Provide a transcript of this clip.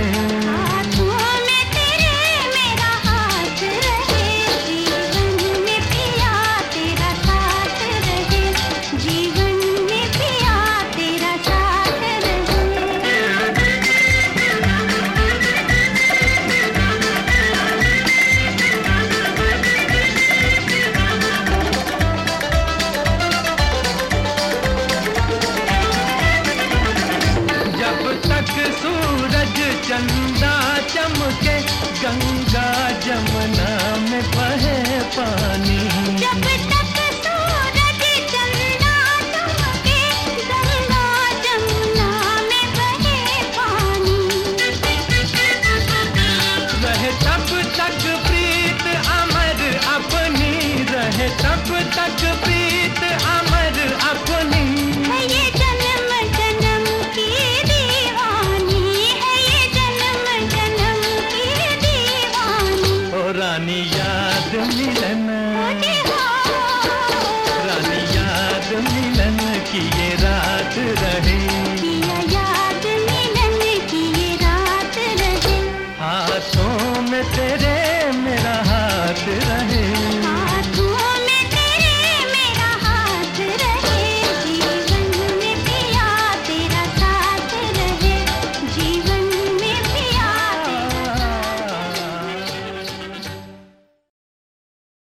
हाथों में तेरे मेरा हाथ रहे, जीवन में पिया तेरा साथ रहे, जीवन में पिया तेरा साथ रहे। जब तक सूरज चंदा चमके, गंगा जमुना में बहे पानी। जब तक सूरज चंदा चमके, गंगा जमुना में बहे पानी। रहे तब तक प्रीत अमर अपनी, रहे तब तक प्रीत अमर अपनी। है ये जन्म जन्म की दीवानी, है ये जन्म जन्म की दीवानी। ओ रानी याद मिलन, मुझे हो रानी याद मिलन की ये रात रहे, किया याद मिलन की ये रात रहे। हाथों में तेरे